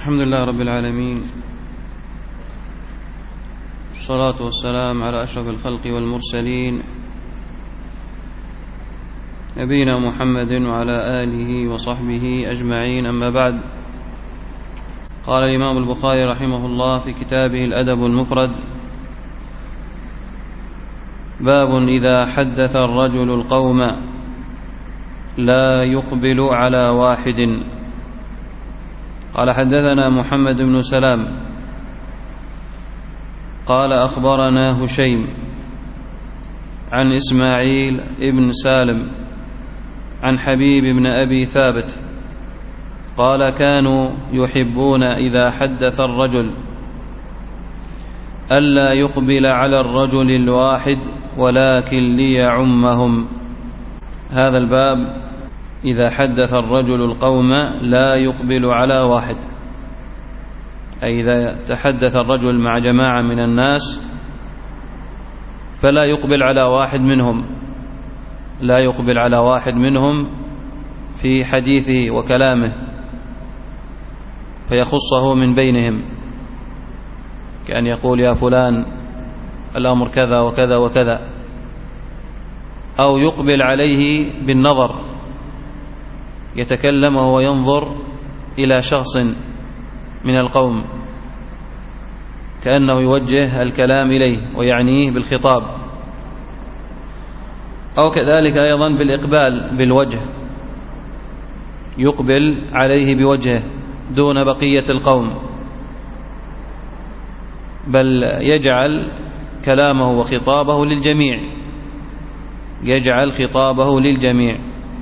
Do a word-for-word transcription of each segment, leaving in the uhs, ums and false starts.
الحمد لله رب العالمين، والصلاة والسلام على أشرف الخلق والمرسلين نبينا محمد وعلى آله وصحبه أجمعين. أما بعد، قال الإمام البخاري رحمه الله في كتابه الأدب المفرد: باب إذا حدث الرجل القوم لا يقبل على واحد. قال: حدثنا محمد بن سلام قال: أخبرنا هشيم عن إسماعيل ابن سالم عن حبيب بن أبي ثابت قال: كانوا يحبون إذا حدث الرجل ألا يقبل على الرجل الواحد ولكن ليعمهم. هذا الباب: إذا حدث الرجل القوم لا يقبل على واحد، أي إذا تحدث الرجل مع جماعة من الناس فلا يقبل على واحد منهم لا يقبل على واحد منهم في حديثه وكلامه، فيخصه من بينهم، كأن يقول: يا فلان الأمر كذا وكذا وكذا، أو يقبل عليه بالنظر، يتكلم وهو ينظر إلى شخص من القوم كأنه يوجه الكلام إليه ويعنيه بالخطاب، أو كذلك أيضا بالإقبال بالوجه، يقبل عليه بوجهه دون بقية القوم، بل يجعل كلامه وخطابه للجميع يجعل خطابه للجميع.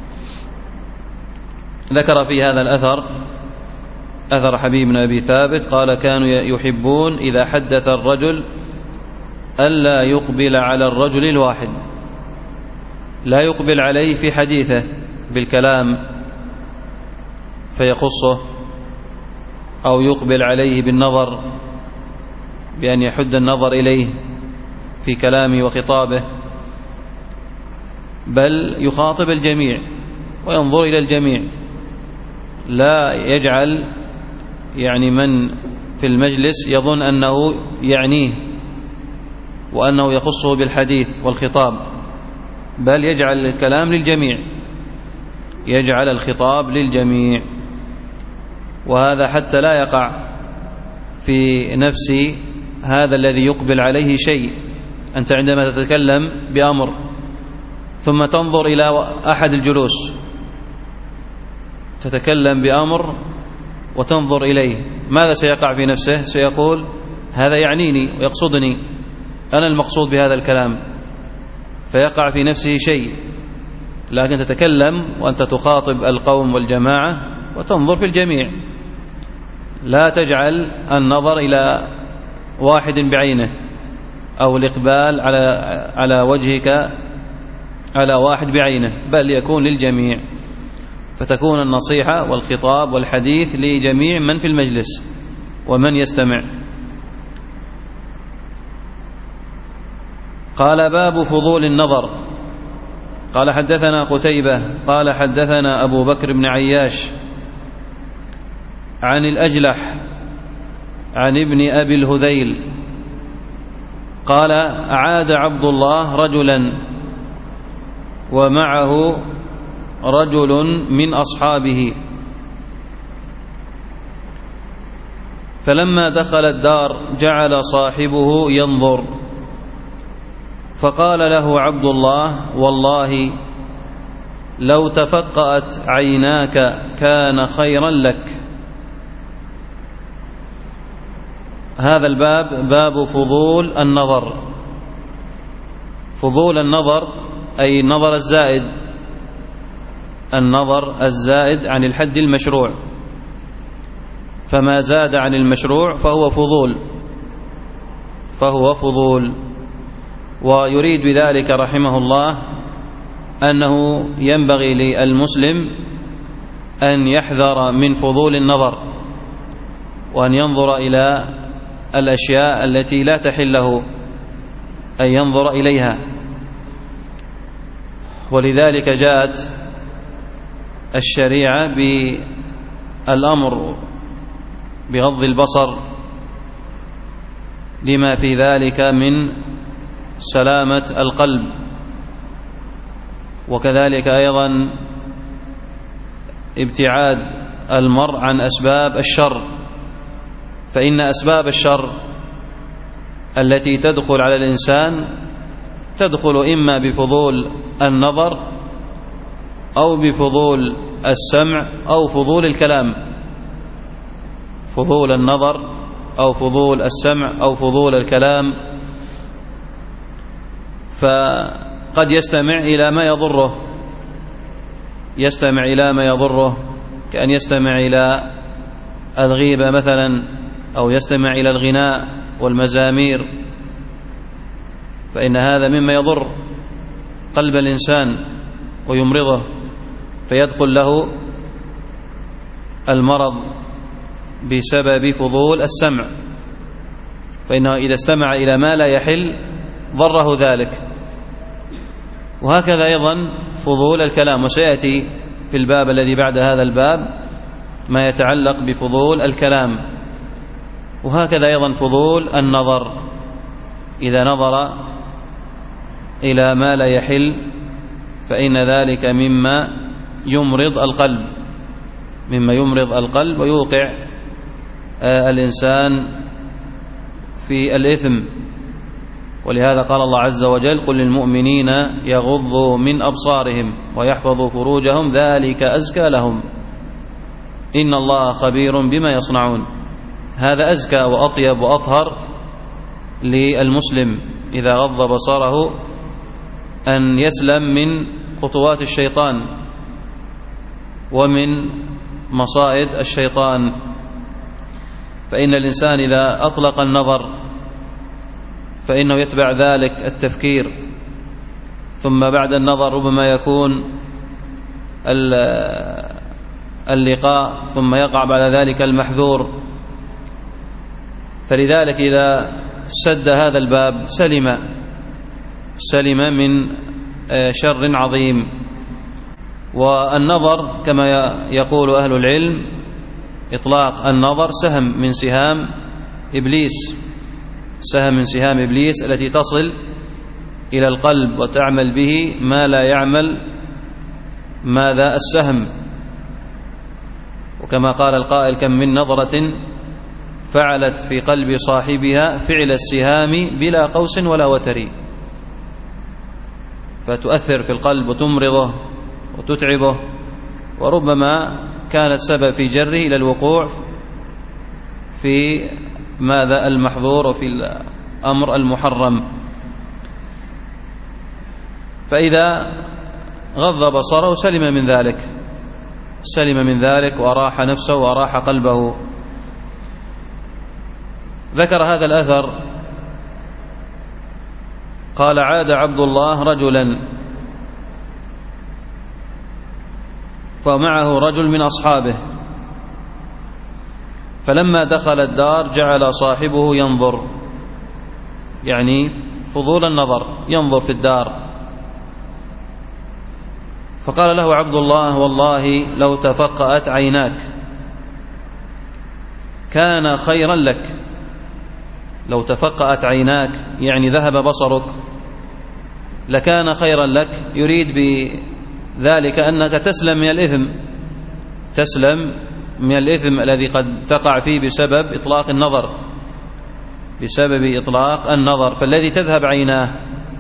ذكر في هذا الأثر أثر حبيب بن أبي ثابت قال: كانوا يحبون إذا حدث الرجل ألا يقبل على الرجل الواحد، لا يقبل عليه في حديثه بالكلام فيخصه، أو يقبل عليه بالنظر بأن يحد النظر إليه في كلامه وخطابه، بل يخاطب الجميع وينظر إلى الجميع، لا يجعل يعني من في المجلس يظن أنه يعنيه وأنه يخصه بالحديث والخطاب، بل يجعل الكلام للجميع يجعل الخطاب للجميع. وهذا حتى لا يقع في نفس هذا الذي يقبل عليه شيء. أنت عندما تتكلم بأمر ثم تنظر إلى أحد الجلوس، تتكلم بأمر وتنظر إليه، ماذا سيقع في نفسه؟ سيقول: هذا يعنيني ويقصدني، أنا المقصود بهذا الكلام، فيقع في نفسه شيء. لكن تتكلم وأنت تخاطب القوم والجماعة وتنظر في الجميع، لا تجعل النظر إلى واحد بعينه أو الإقبال على على وجهك على واحد بعينه، بل يكون للجميع، فتكون النصيحة والخطاب والحديث لجميع من في المجلس ومن يستمع. قال: باب فضول النظر. قال: حدثنا قتيبة قال: حدثنا أبو بكر بن عياش عن الأجلح عن ابن أبي الهذيل قال: عاد عبد الله رجلا ومعه رجل من أصحابه، فلما دخل الدار جعل صاحبه ينظر، فقال له عبد الله: والله لو تفقأت عيناك كان خيرا لك. هذا الباب باب فضول النظر. فضول النظر أي النظر الزائد النظر الزائد عن الحد المشروع، فما زاد عن المشروع فهو فضول فهو فضول ويريد بذلك رحمه الله أنه ينبغي للمسلم أن يحذر من فضول النظر، وأن ينظر إلى الأشياء التي لا تحل له أن ينظر إليها. ولذلك جاءت الشريعة بالأمر بغض البصر لما في ذلك من سلامة القلب. وكذلك أيضا ابتعاد المرء عن أسباب الشر، فإن أسباب الشر التي تدخل على الإنسان تدخل إما بفضول النظر أو بفضول السمع أو فضول الكلام، فضول النظر أو فضول السمع أو فضول الكلام. فقد يستمع إلى ما يضره، يستمع إلى ما يضره كأن يستمع إلى الغيبة مثلا، أو يستمع إلى الغناء والمزامير، فإن هذا مما يضر قلب الإنسان ويمرضه، فيدخل له المرض بسبب فضول السمع، فإنه إذا استمع إلى ما لا يحل ضره ذلك. وهكذا أيضا فضول الكلام، وسيأتي في الباب الذي بعد هذا الباب ما يتعلق بفضول الكلام. وهكذا أيضا فضول النظر، إذا نظر إلى ما لا يحل فإن ذلك مما يمرض القلب، مما يمرض القلب ويوقع الإنسان في الإثم. ولهذا قال الله عز وجل: قل للمؤمنين يغضوا من أبصارهم ويحفظوا فروجهم ذلك أزكى لهم إن الله خبير بما يصنعون. هذا أزكى وأطيب وأطهر للمسلم إذا غض بصره أن يسلم من خطوات الشيطان ومن مصائد الشيطان. فإن الإنسان إذا أطلق النظر فإنه يتبع ذلك التفكير، ثم بعد النظر ربما يكون اللقاء، ثم يقع بعد ذلك المحذور. فلذلك إذا سد هذا الباب سلم سلم من شر عظيم. والنظر كما يقول أهل العلم إطلاق النظر سهم من سهام إبليس، سهم من سهام إبليس التي تصل إلى القلب وتعمل به ما لا يعمل ماذا السهم. وكما قال القائل: كم من نظرة فعلت في قلب صاحبها فعل السهام بلا قوس ولا وتر، فتؤثر في القلب وتمرضه وتتعبه، وربما كانت سبب في جره إلى الوقوع في ماذا المحظور وفي الأمر المحرم. فإذا غض بصره سلم من ذلك، سلم من ذلك وأراح نفسه وأراح قلبه. ذكر هذا الأثر قال: عاد عبد الله رجلا فمعه رجل من أصحابه، فلما دخل الدار جعل صاحبه ينظر، يعني فضول النظر، ينظر في الدار. فقال له عبد الله: والله لو تفقأت عيناك كان خيرا لك. لو تفقأت عيناك يعني ذهب بصرك لكان خيرا لك، يريد بذلك أنك تسلم من الإثم، تسلم من الإثم الذي قد تقع فيه بسبب إطلاق النظر، بسبب إطلاق النظر. فالذي تذهب عيناه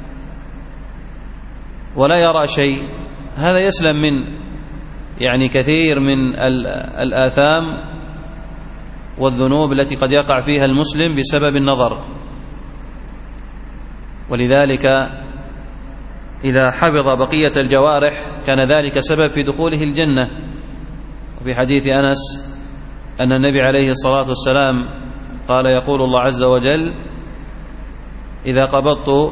ولا يرى شيء هذا يسلم من يعني كثير من الآثام والذنوب التي قد يقع فيها المسلم بسبب النظر. ولذلك إذا حفظ بقية الجوارح كان ذلك سبب في دخوله الجنة. وفي حديث أنس أن النبي عليه الصلاة والسلام قال: يقول الله عز وجل: إذا قبضت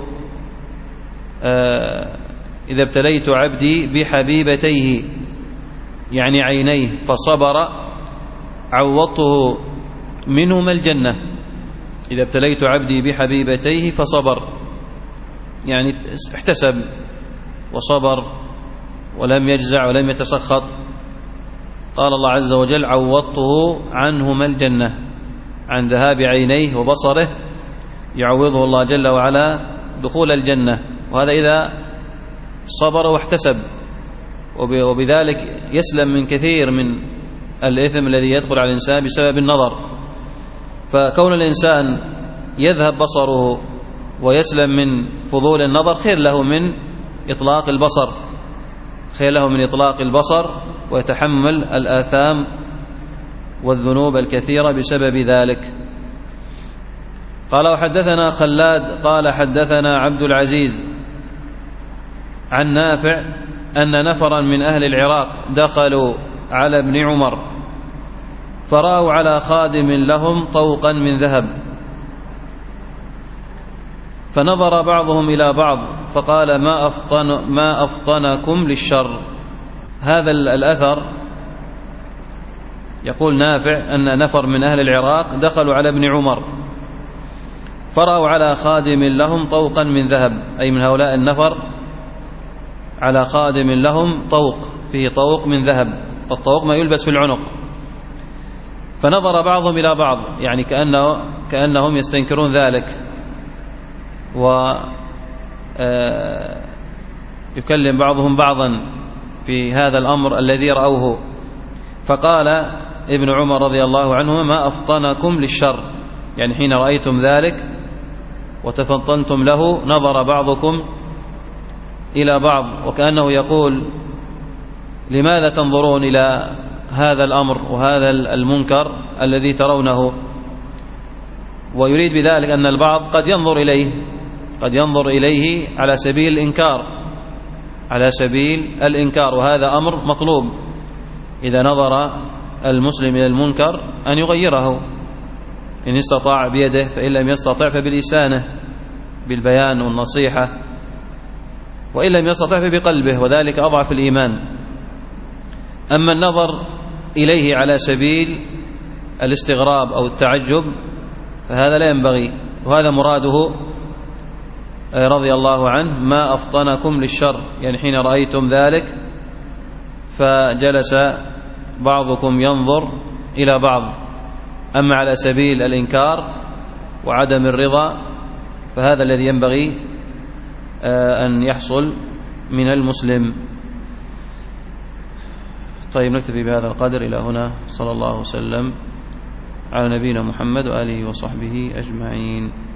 إذا ابتليت عبدي بحبيبتيه يعني عينيه فصبر عوضته منهما الجنة. إذا ابتليت عبدي بحبيبتيه فصبر يعني احتسب وصبر ولم يجزع ولم يتسخط، قال الله عز وجل عوضته عنهما الجنة، عن ذهاب عينيه وبصره يعوضه الله جل وعلا دخول الجنة، وهذا إذا صبر واحتسب، وبذلك يسلم من كثير من الإثم الذي يدخل على الإنسان بسبب النظر. فكون الإنسان يذهب بصره ويسلم من فضول النظر خير له من إطلاق البصر، خير له من إطلاق البصر ويتحمل الآثام والذنوب الكثيرة بسبب ذلك. قال وحدثنا خلاد قال حدثنا عبد العزيز عن نافع أن نفرا من أهل العراق دخلوا على ابن عمر فرأوا على خادم لهم طوقا من ذهب، فنظر بعضهم إلى بعض فقال ما أفطن ما أفطنكم للشر. هذا الأثر يقول نافع أن نفر من أهل العراق دخلوا على ابن عمر فرأوا على خادم لهم طوقا من ذهب، أي من هؤلاء النفر على خادم لهم طوق، فيه طوق من ذهب، الطوق ما يلبس في العنق. فنظر بعضهم إلى بعض، يعني كأنه كأنهم يستنكرون ذلك، ويكلم بعضهم بعضا في هذا الأمر الذي رأوه. فقال ابن عمر رضي الله عنه ما أفطنكم للشر، يعني حين رأيتم ذلك وتفطنتم له نظر بعضكم إلى بعض، وكأنه يقول لماذا تنظرون إلى هذا الأمر وهذا المنكر الذي ترونه، ويريد بذلك أن البعض قد ينظر إليه قد ينظر إليه على سبيل الإنكار على سبيل الإنكار وهذا أمر مطلوب. إذا نظر المسلم إلى المنكر أن يغيره إن استطاع بيده، فإن لم يستطع فبالإسانة بالبيان والنصيحة، وإن لم يستطع فبقلبه، وذلك أضعف الإيمان. أما النظر إليه على سبيل الاستغراب أو التعجب فهذا لا ينبغي، وهذا مراده رضي الله عنه ما أفطنكم للشر، يعني حين رأيتم ذلك فجلس بعضكم ينظر إلى بعض. أما على سبيل الإنكار وعدم الرضا فهذا الذي ينبغي أن يحصل من المسلم. طيب نكتفي بهذا القدر إلى هنا. صلى الله وسلم على نبينا محمد وآله وصحبه أجمعين.